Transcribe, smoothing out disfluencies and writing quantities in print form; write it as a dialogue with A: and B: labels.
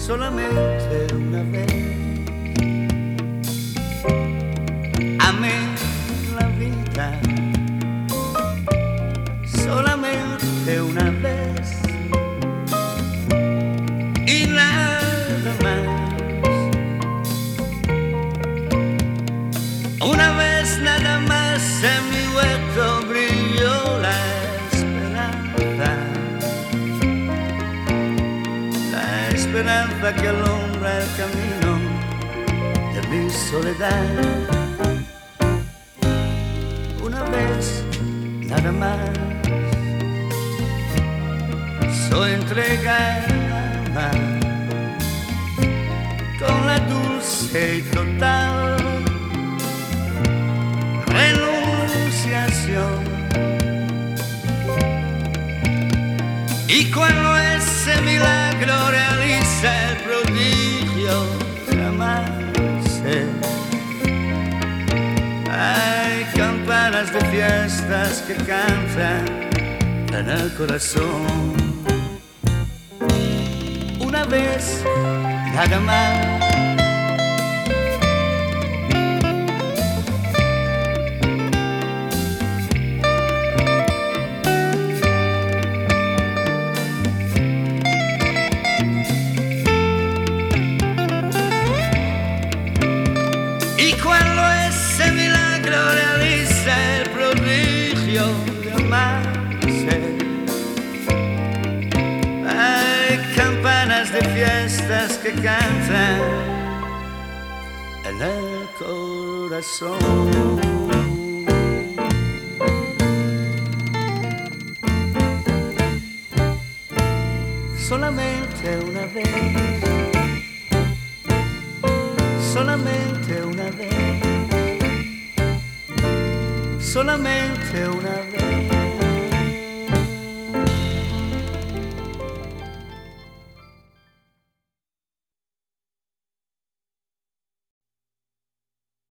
A: solamente una vez. Amé la vida solamente una vez y nada más. Una vez nada más en mi huerto brilló la esperanza. La esperanza que alumbra el camino de mi soledad. Una vez nada más, soy entregada con la dulce y total renunciación. Y cuando ese milagro realiza el prodigio de amarse, hay campanas de fiestas que cantan en el corazón. Una vez nada más. Y cuando ese milagro realiza el prodigio de amarse, hay campanas de fiestas que cantan en el corazón. Solamente una vez, solamente una vez, solamente una vez.